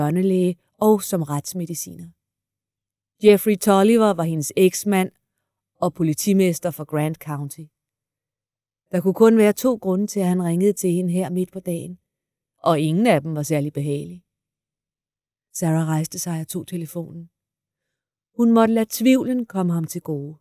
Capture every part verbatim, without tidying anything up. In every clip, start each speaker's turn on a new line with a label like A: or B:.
A: børnelæge og som retsmediciner. Jeffrey Tolliver var hendes eksmand og politimester for Grant County. Der kunne kun være to grunde til, at han ringede til hende her midt på dagen, og ingen af dem var særlig behagelig. Sarah rejste sig og tog telefonen. Hun måtte lade tvivlen komme ham til gode.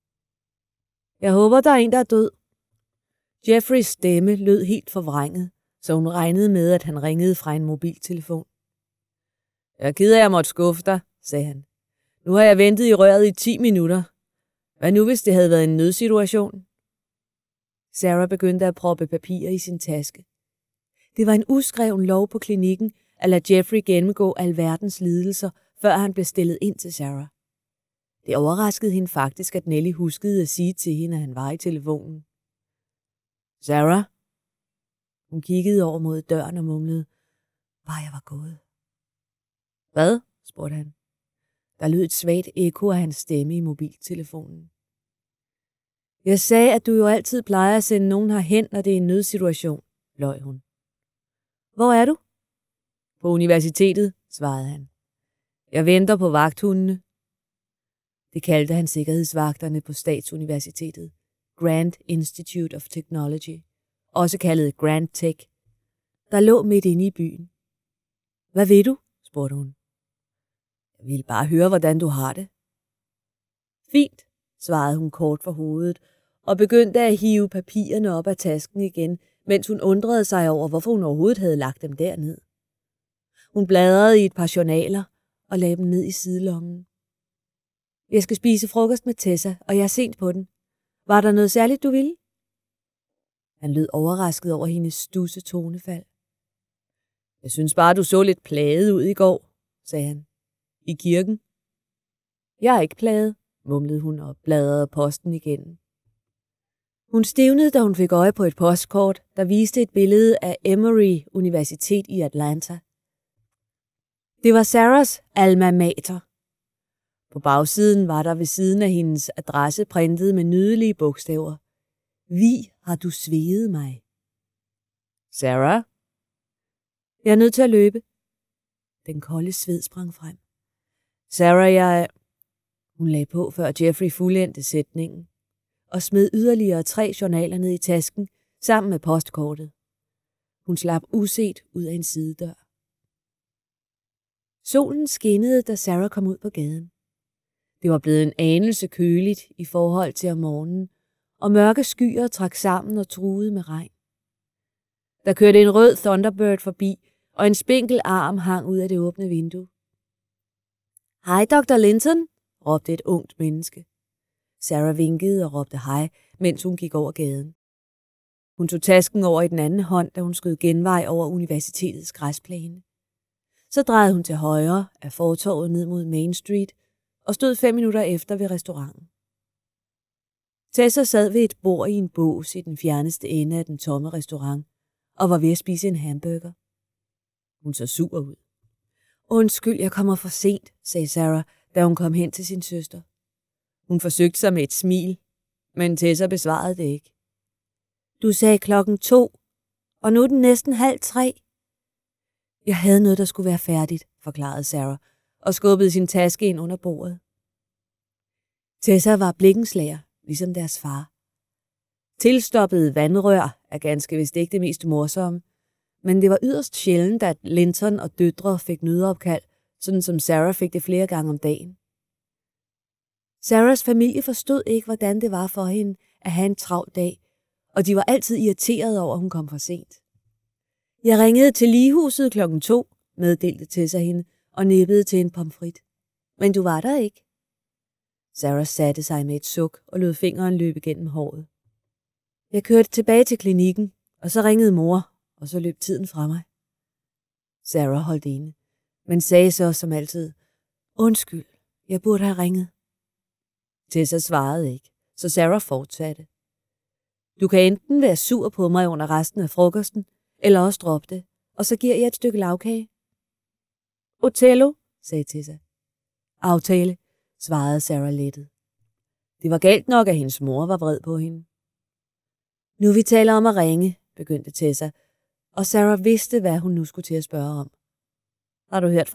A: Jeg håber, der er en, der er død. Jeffreys stemme lød helt forvrænget, så hun regnede med, at han ringede fra en mobiltelefon. Jeg er ked af, at jeg måtte skuffe dig, sagde han. Nu har jeg ventet i røret i ti minutter. Hvad nu, hvis det havde været en nødsituation? Sarah begyndte at proppe papirer i sin taske. Det var en uskreven lov på klinikken at lade Jeffrey gennemgå alverdens lidelser, før han blev stillet ind til Sarah. Det overraskede hende faktisk, at Nelly huskede at sige til hende, at han var i telefonen. Sarah? Hun kiggede over mod døren og mumlede, bare jeg var gået. Hvad? Spurgte han. Der lød et svagt ekko af hans stemme i mobiltelefonen. Jeg sagde, at du jo altid plejer at sende nogen herhen, når det er en nødsituation, løj hun. Hvor er du? På universitetet, svarede han. Jeg venter på vagthundene. Det kaldte han sikkerhedsvagterne på Statsuniversitetet, Grant Institute of Technology, også kaldet Grant Tech, der lå midt inde i byen. Hvad ved du? Spurgte hun. Jeg ville bare høre, hvordan du har det. Fint, svarede hun kort for hovedet, og begyndte at hive papirerne op af tasken igen, mens hun undrede sig over, hvorfor hun overhovedet havde lagt dem derned. Hun bladrede i et par journaler og lagde dem ned i sidelommen. Jeg skal spise frokost med Tessa, og jeg er sent på den. Var der noget særligt, du ville? Han lød overrasket over hendes studse tonefald. Jeg synes bare, du så lidt plaget ud i går, sagde han. I kirken? Jeg er ikke plaget, mumlede hun og bladrede posten igennem. Hun stivnede, da hun fik øje på et postkort, der viste et billede af Emory Universitet i Atlanta. Det var Sarahs alma mater. På bagsiden var der ved siden af hendes adresse printet med nydelige bogstaver. Vi har du sveget mig. Sarah? Jeg er nødt til at løbe. Den kolde sved sprang frem. Sarah, jeg... Hun lagde på, før Jeffrey fuldendte sætningen, og smed yderligere tre journaler ned i tasken, sammen med postkortet. Hun slap uset ud af en sidedør. Solen skinnede, da Sarah kom ud på gaden. Det var blevet en anelse køligt i forhold til om morgenen, og mørke skyer trak sammen og truede med regn. Der kørte en rød Thunderbird forbi, og en spinkel arm hang ud af det åbne vindue. Hej, doktor Linton, råbte et ungt menneske. Sarah vinkede og råbte hej, mens hun gik over gaden. Hun tog tasken over i den anden hånd, da hun skød genvej over universitetets græsplæne. Så drejede hun til højre af fortovet ned mod Main Street og stod fem minutter efter ved restauranten. Tessa sad ved et bord i en bås i den fjerneste ende af den tomme restaurant og var ved at spise en hamburger. Hun så sur ud. Undskyld, jeg kommer for sent, sagde Sarah, da hun kom hen til sin søster. Hun forsøgte sig med et smil, men Tessa besvarede det ikke. Du sagde klokken to, og nu er den næsten halv tre. Jeg havde noget, der skulle være færdigt, forklarede Sarah, og skubbede sin taske ind under bordet. Tessa var blikkenslager, ligesom deres far. Tilstoppede vandrør er ganske vist ikke det mest morsomme, men det var yderst sjældent, at Linton og døtre fik nødopkald, sådan som Sarah fik det flere gange om dagen. Sarahs familie forstod ikke, hvordan det var for hende at have en travl dag, og de var altid irriterede over, at hun kom for sent. Jeg ringede til ligehuset klokken to, meddelte Tessa hende, og nippede til en pomfrit. Men du var der ikke. Sarah satte sig med et suk og lod fingeren løbe gennem håret. Jeg kørte tilbage til klinikken, og så ringede mor, og så løb tiden fra mig. Sarah holdt inde, men sagde så som altid, undskyld, jeg burde have ringet. Tessa svarede ikke, så Sarah fortsatte. Du kan enten være sur på mig under resten af frokosten, eller også droppe det, og så giver jeg et stykke lavkage. Otello, sagde Tessa. Aftale, svarede Sarah lettet. Det var galt nok, at hendes mor var vred på hende. Nu vi taler om at ringe, begyndte Tessa, og Sarah vidste, hvad hun nu skulle til at spørge om. Har du hørt fra